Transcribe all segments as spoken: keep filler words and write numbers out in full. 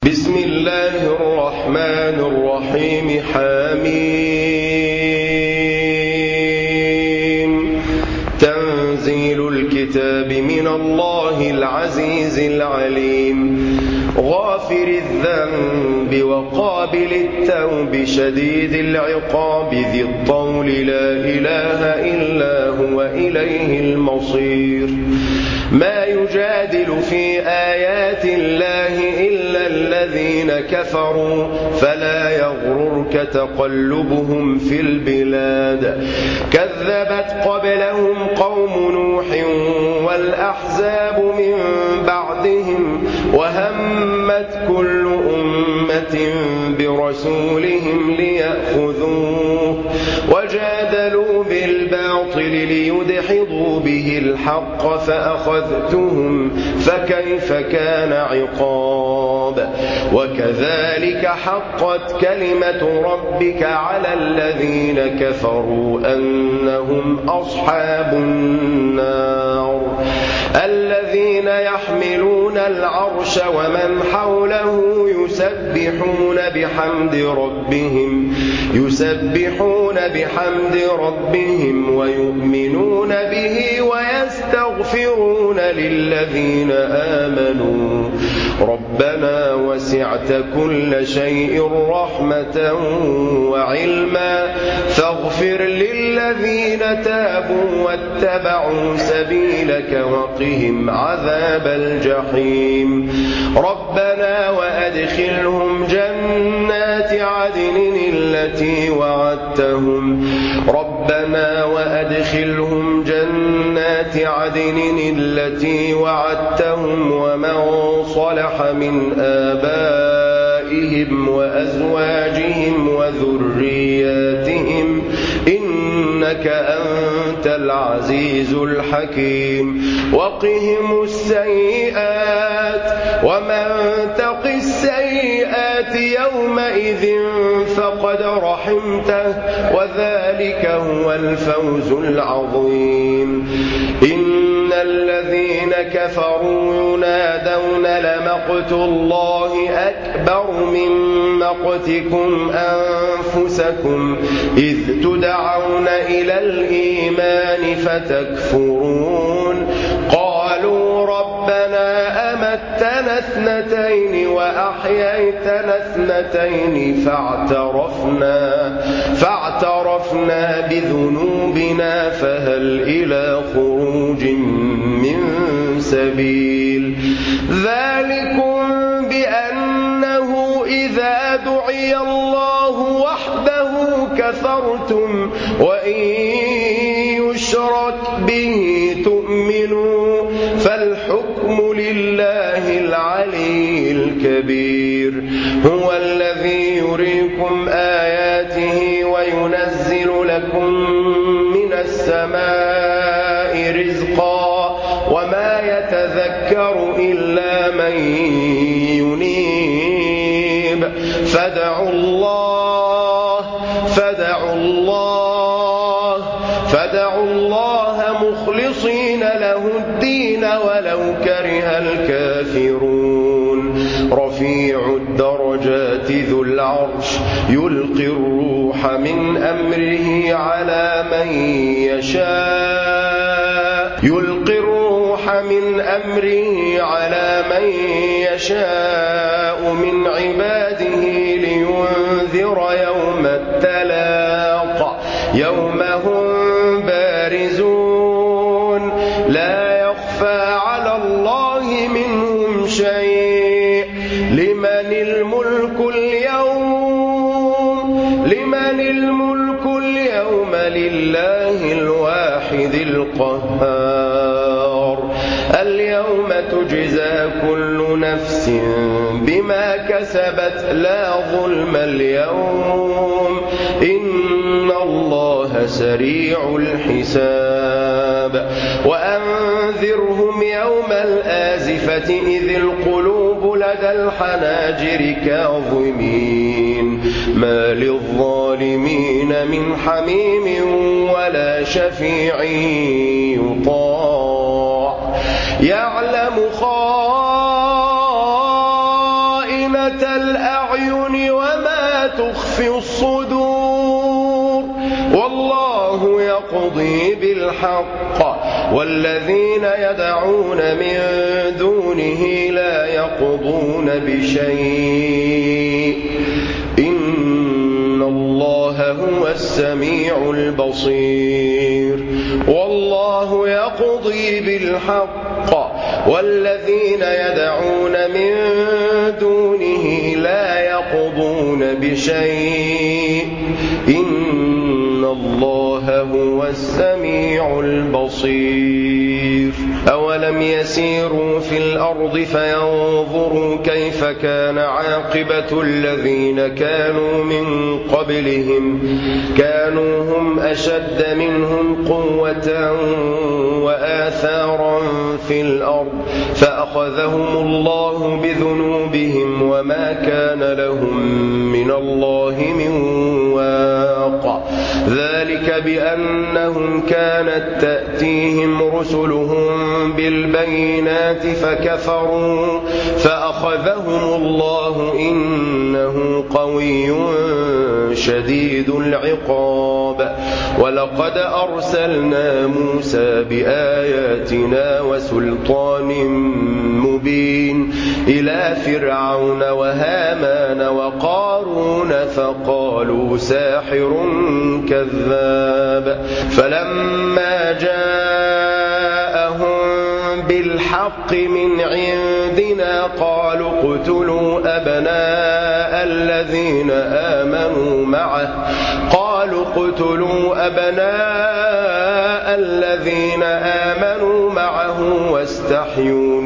بسم الله الرحمن الرحيم حميم تنزيل الكتاب من الله العزيز العليم غافر الذنب وقابل التوب شديد العقاب ذي الطول لا إله إلا هو إليه المصير ما يجادل في آيات الله إلا الذين كفروا فلا يغررك تقلبهم في البلاد كذبت قبلهم قوم نوح والأحزاب من بعدهم وهمت كل أمة برسولهم ليأخذوه وجادلوا بالباطل ليدحضوا به الحق فأخذتهم فكيف كان عقاب وكذلك حقت كلمة ربك على الذين كفروا أنهم أصحاب النار الذين يحملون العرش ومن حوله يسبحون بحمد ربهم يسبحون بحمد ربهم ويؤمنون به ويستغفرون للذين آمنوا ربنا وسعت كل شيء رحمة وعلما فاغفر للذين تابوا واتبعوا سبيلك وقهم عذاب الجحيم ربنا وأدخلهم جنات عدن التي وعدتهم ربنا وأدخلهم جنات عدن التي وعدتهم ومن صلح من آبائهم وأزواجهم وذرياتهم إنك أنت العزيز الحكيم وقهم السيئات ومن تق السيئات يومئذ فقد رحمته وذلك هو الفوز العظيم إن الذين كفروا ينادون لمقت الله أكبر من مقتكم أنفسكم إذ تدعون إلى الإيمان فتكفرون قالوا ربنا أمتنا اثنتين وأحييتنا اثنتين فاعترفنا فاعترفنا بذنوبنا فهل إلى خروج من سبيل ذلكم بأنه إذا دعي الله وحده كفرتم وإن يشرك به تؤمنوا فالحكم لله العلي الكبير هو الذي يريكم آياته وينزل لكم من السماء رزقا وما يتذكر إلا من ينيب فادعوا الله فادعوا الله فادعوا الله مخلصين له الدين ولو كره الكافرون رفيع الدرجات ذو العرش يلقي الروح من أمره على من يشاء يلقي الروح من أمره على من يشاء من عباده لينذر يوم التلاق يوم هم بارزون لا يخفى على الله منهم شيء لمن الملك اليوم لمن الملك اليوم لله الواحد القهار اليوم تجزى كل نفس بما كسبت لا ظلم اليوم إن الله سريع الحساب وأنذرهم يوم الآزفة إذ القلوب لدى الحناجر كاظمين ما للظالمين من حميم ولا شفيع يطاع يعلم خائنة خائنة الأعين وما تخفي الصدور والله يقضي بالحق والذين يدعون من دونه لا يقضون بشيء إن الله هو السميع البصير والله يقضي بالحق والذين يدعون من دونه لا يقضون بشيء إن الله هو السميع البصير أولم يسيروا في الأرض فينظروا كيف كان عاقبة الذين كانوا من قبلهم كانوا هم أشد منهم قوة وآثارا في الأرض فأخذهم الله بذنوبهم وما كان لهم من الله من واق ذلك بأنهم كانت تأتيهم رسلهم بالبينات فكفروا فأخذهم الله إنه قوي شديد العقاب ولقد أرسلنا موسى بآياتنا وسلطان مبين إلى فرعون وهامان وقارون فقالوا ساحر كذاب فلما جاءهم بالحق من عندنا قالوا اقتلوا أبناء الذين آمنوا معه قالوا اقتلوا أبناء الذين آمنوا معه واستحيوا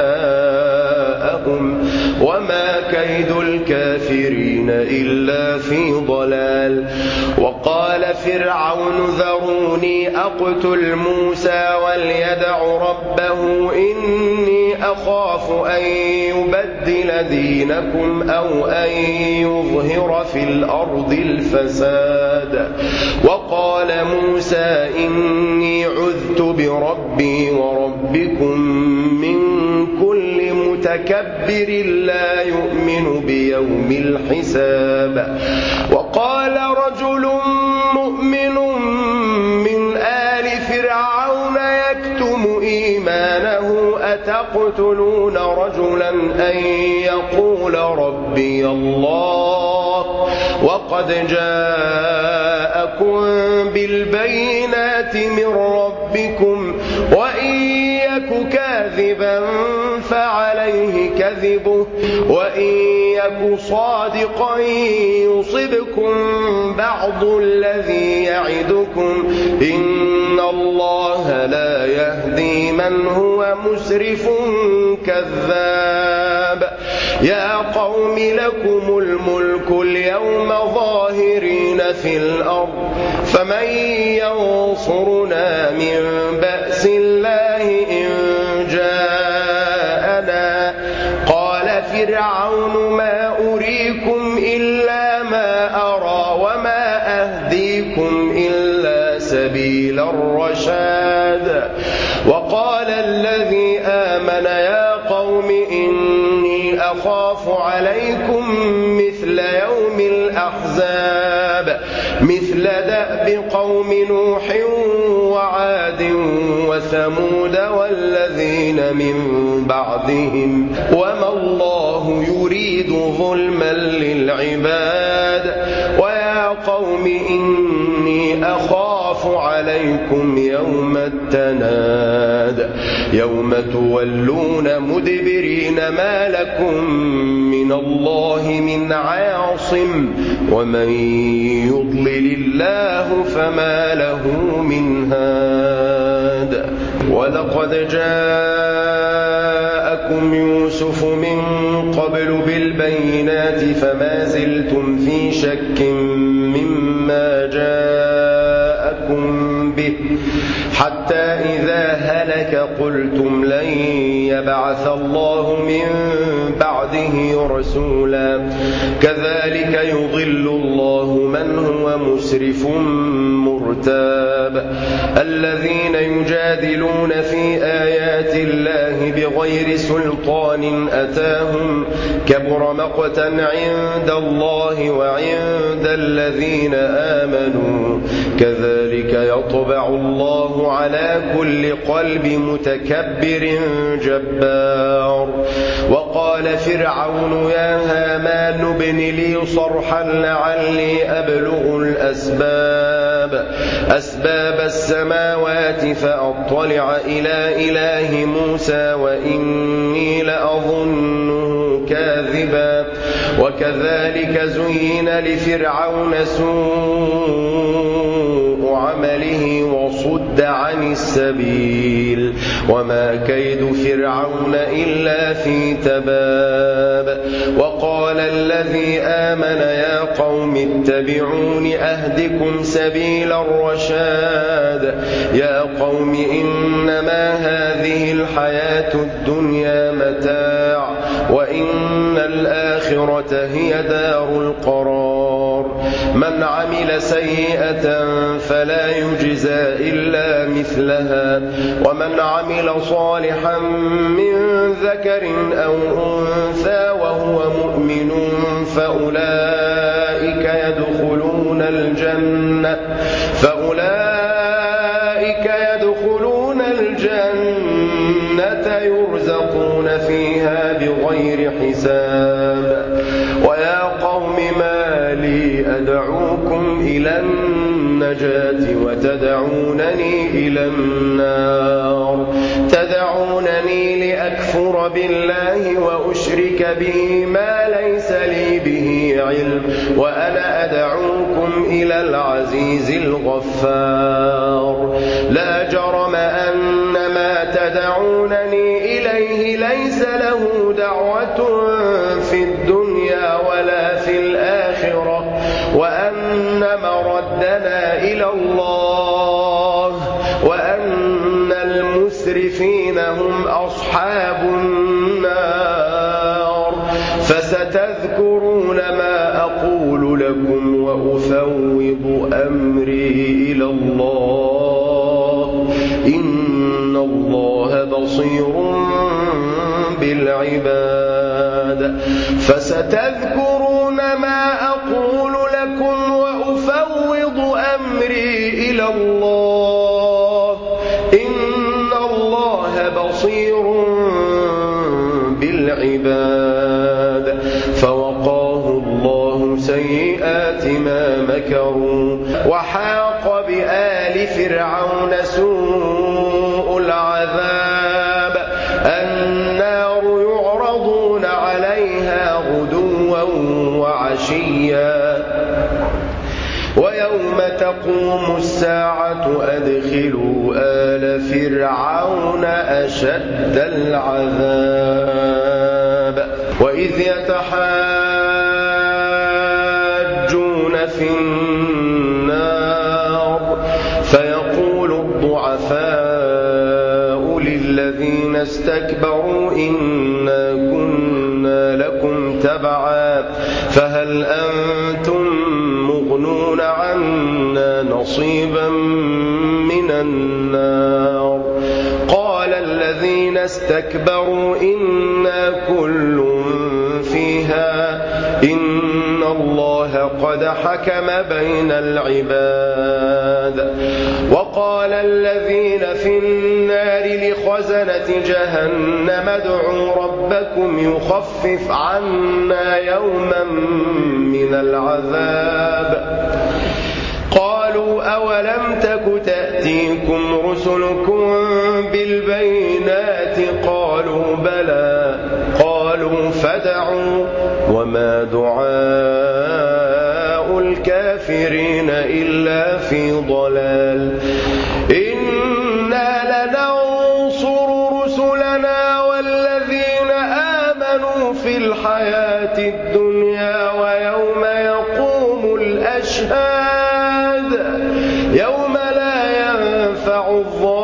نساءهم وما كيد الكافرين إلا في ضلال وقال فرعون ذروني أقتل موسى وليدع ربه إني أخاف أن يبدل دينكم أو أن يظهر في الأرض الفساد وقال موسى إني عذت بربي وربكم من كل متكبر لا يؤمن بيوم الحساب وقال رجل مؤمن من آل فرعون يكتم إيمانه أتقتلون رجلا أن يقول ربي الله وقد جاءكم بالبينات من ربكم وإن يك كاذبا فعليه كذبه وإن يك صادقا يصبكم بعض الذي يعدكم إن الله لا يهدي من هو مسرف كذاب يا قوم لكم الملك اليوم ظاهرين في الأرض فمن ينصرنا من بأس الله إن جاءنا قال فرعون ما أريكم إلا ما أرى وما أهديكم إلا سبيل الرشاد وقال الذي آمن يا قوم إني أخاف عليكم مثل يوم الأحزاب مثل دأب قوم نوح وعاد وثمود والذين من بعدهم وما الله يريد ظلما للعباد ويا قوم إني أخاف عليكم يوم التناد يوم تولون مدبرين ما لكم من الله من عاصم ومن يضلل الله فما له من هاد ولقد جاءكم يوسف من قبل بالبينات فما زلتم في شك مما جاءكم به حتى إذا هلك قلتم لن يبعث الله من بعده رسولا كذلك يضل الله من هو مسرف مرتاب الذين يجادلون في آيات الله بغير سلطان أتاهم كبر مقتا عند الله وعند الذين آمنوا كذلك يطبع الله على كل قلب متكبر جبار وقال فرعون يا هامان ابن لي صرحا لعلي أبلغ الأسباب أسباب السماوات فأطلع إلى إله موسى وإني لأظنه كاذبا وكذلك زين لفرعون سوء عمله وصد عن السبيل وما كيد فرعون إلا في تباب وقال الذي آمن يا قوم اتبعون أهدكم سبيل الرشاد يا قوم إنما هذه الحياة الدنيا متاع وإن الآخرة هي دار القرار من عمل سيئة فلا يجزى إلا مثلها ومن عمل صالحا من ذكر أو أنثى وهو مؤمن فأولئك يدخلون الجنة فأولئك يدخلون الجنة يرزقون فيها بغير حساب ويا قوم ما لي أدعوكم إلى النجاة وتدعونني إلى النار تدعونني لأكفر بالله وأشرك به ما ليس لي به علم وأنا أدعوكم إلى العزيز الغفار لا جرم أن ما تدعونني إليه ليس له دعوة في الدنيا ولا في الآخرة وأن مردنا إلى الله وأن المسرفين هم أصحاب النار فستذكرون ما أقول لكم وأفوض أمري إلى الله إن الله بصير بالعباد فستذكرون ما أقول لكم وأفوض أمري إلى الله إن الله بصير بالعباد فوقاه الله سيئات ما مكروا وحاق بآل فرعون سوء العذاب النار يعرضون عليها غدوا وعشيا ويوم تقوم الساعة أدخلوا آل فرعون أشد العذاب وإذ يتحاجون في النار فيقول الضعفاء للذين استكبروا إنا كنا لكم تبعا فهل أنتم مغنون عنا نصيبا من النار قال الذين استكبروا إنا كل فيها إن الله قد حكم بين العباد وقال الذين في النار لخزنة جهنم ادعوا ربكم يخفف عنا يوما من العذاب قالوا أولم تك تأتيكم رسلكم بالبينات قالوا بلى قالوا فادعوا وما دعاء الكافرين إلا في ضلال إنا لننصر رسلنا والذين آمنوا في الحياة الدنيا ويوم يقوم الأشهاد يوم لا ينفع الظالمين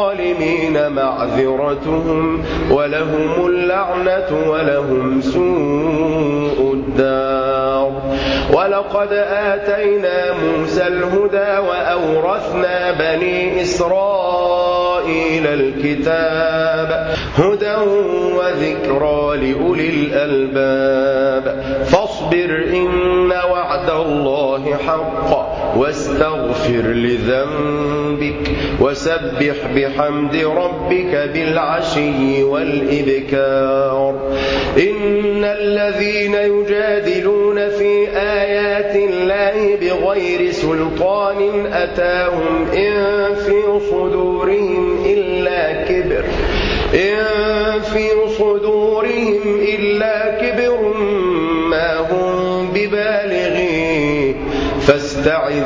معذرتهم ولهم اللعنة ولهم سوء الدار. ولقد آتينا موسى الهدى وأورثنا بني إسرائيل الكتاب هدى وذكرى لأولي الألباب. فاصبر إن وعد الله حق واستغفر لذنبك وسبح بحمد ربك بالعشي والإبكار. إن الذين يجادلون في آيات الله بغير سلطان أتاهم إن في صدورهم إلا كبر إن في صدورهم إلا كبر ما هم ببالغيه فاستعذ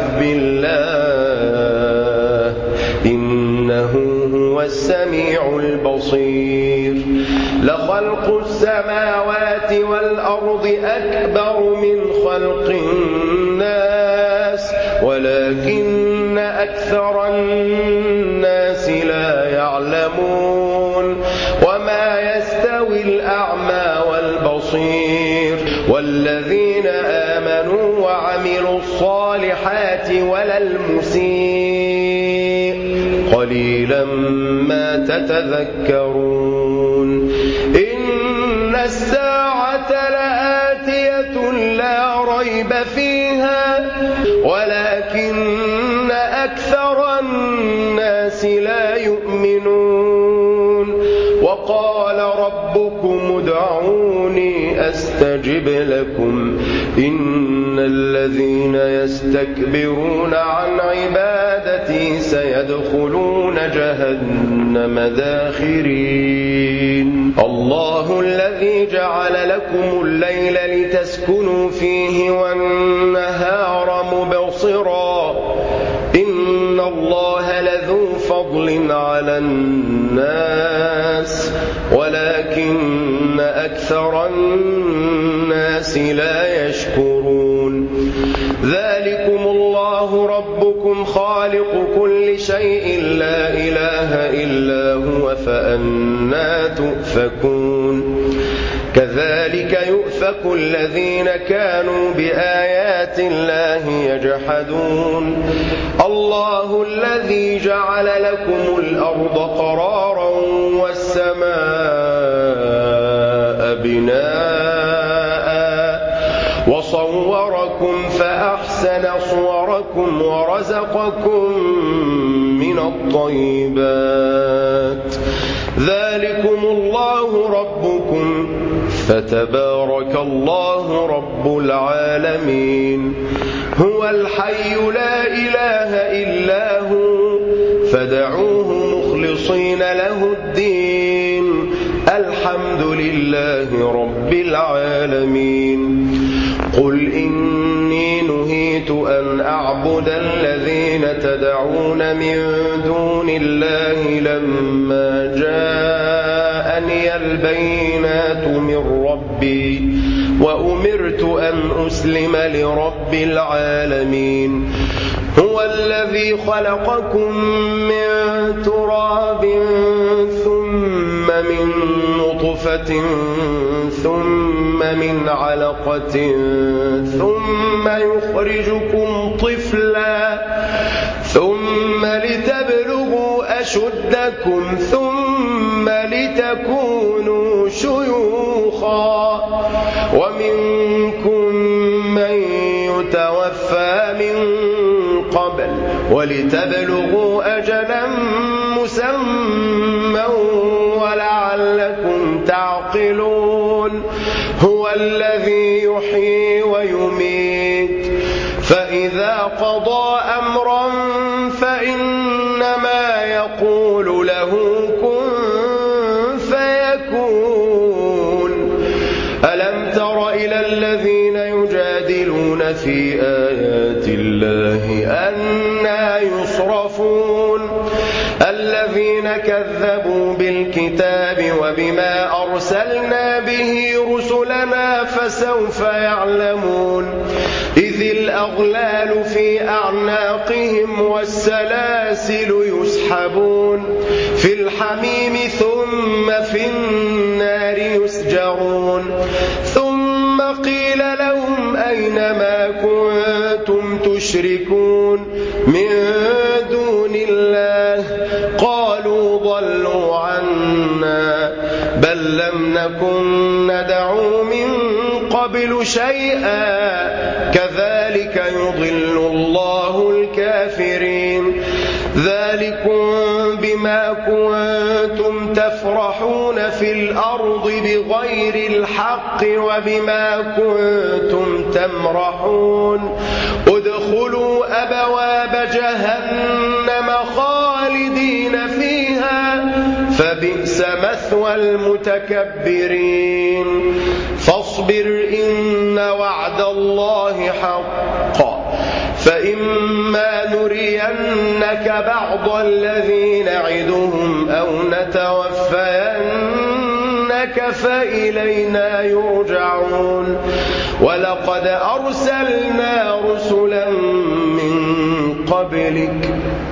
بالله إنه هو السميع البصير. لخلق السماوات والأرض أكبر من خلق الناس ولكن أكثر الناس لا يعلمون. وما يستوي الأعمى والبصير والذين آمنوا وعملوا الصالحات ولا المسيء قليلا ما تتذكرون. إن الساعة لآتية لا ريب فيها ولكن أكثر الناس لا يؤمنون. وقال ربكم ادعوني أستجب لكم إن الذين يستكبرون عن عبادتي سيدخلون جهنم داخرين. الله الذي جعل لكم الليل لتسكنوا فيه والنهار مبصرا إن الله لذو فضل على الناس ولكن أكثر الناس لا يشكرون. ذلكم الله ربكم خالق كل شيء لا إله إلا هو فأنى تؤفكون. كذلك يؤفك الذين كانوا بآيات الله يجحدون. الله الذي جعل لكم الأرض قرارا والسماء بناء وصوركم فأحسن صوركم ورزقكم من الطيبات. ذلكم الله ربكم فتبارك الله رب العالمين. هو الحي لا إله إلا هو فادعوه مخلصين له الدين الحمد لله رب العالمين. قل إني نهيت أن أعبد الذين تدعون من دون الله لما جاءني البينات من ربي وأمرت أن أسلم لرب العالمين. هو الذي خلقكم من تراب ثم من نطفة ثم من علقة ثم يخرجكم طفلا ثم لتبلغوا أشدكم ثم لتكونوا شيوخا ومنكم من يتوفى من قبل ولتبلغوا أجلا مسمى ولعلكم تعقلون. هو الذي يحيي ويميت فإذا قضى أمرا فإنما يقول له كن فيكون. ألم تر إلى الذين يجادلون في آيات الله أنى يصرفون الذين كذبوا بالكتاب وبما أرسلنا به رسلنا فسوف يعلمون. إذ الأغلال في أعناقهم والسلاسل يسحبون في الحميم ثم في النار يسجرون ثم قيل لهم أين ما كنتم تشركون من دون الله قالوا ضلوا عنا بل لم نكن ندعو من قبل شيئا كذلك يضل الله الكافرين ذلكم بما كنتم تفرحون في الأرض بغير الحق وبما كنتم تمرحون ادخلوا أبواب جهنم خالدين فيها فبئس مثوى المتكبرين فاصبر إن وعد الله حق فإما نرينك بعض الذي نعدهم أو نتوفينك فإلينا يرجعون ولقد أرسلنا رسلا من قبلك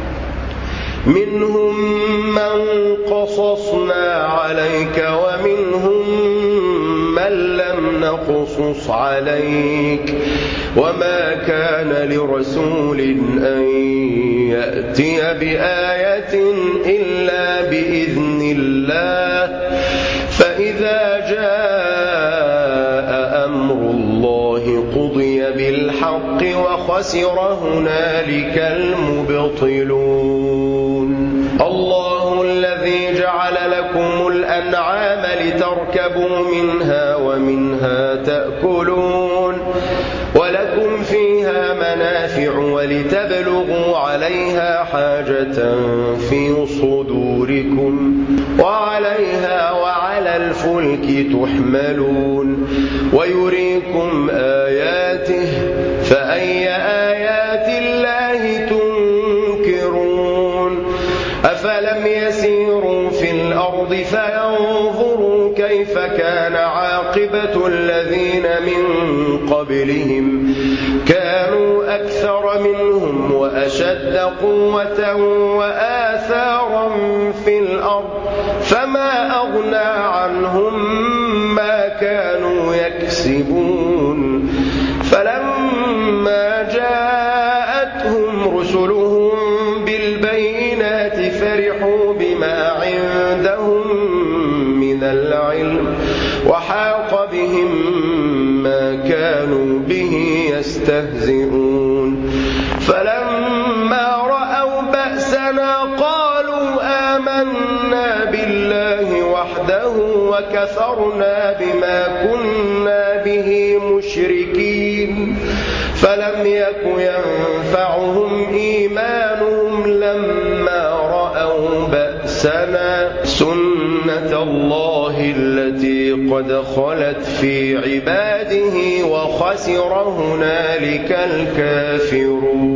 منهم من قصصنا عليك ومنهم من لم نقصص عليك وما كان لرسول أن يأتي بآية إلا بإذن الله فإذا جاء أمر الله قضي بالحق وخسر هنالك المبطلون الله الذي جعل لكم الأنعام لتركبوا منها ومنها تأكلون ولكم فيها منافع ولتبلغوا عليها حاجة في صدوركم وعليها وعلى الفلك تحملون ويريكم آياته فأي آيات الله تنكرون أفلم يسيروا في الأرض فينظروا كيف كان عاقبة الذين من قبلهم كانوا أكثر منهم وأشد قوة وآثارا في الأرض فما أغنى عنهم ما كانوا يكسبون فلما جاءتهم رسلهم بالبينات فرحوا بما عندهم من العلم وحاق بهم ما كانوا به يستهزئون فلما رأوا بأسنا قالوا آمنا بالله وحده وكفرنا بما كنا به مشركين فلم يك ينفعهم إيمانهم لما رأوا بأسنا سنة الله التي قد خلت في عباده وخسر هنالك الكافرون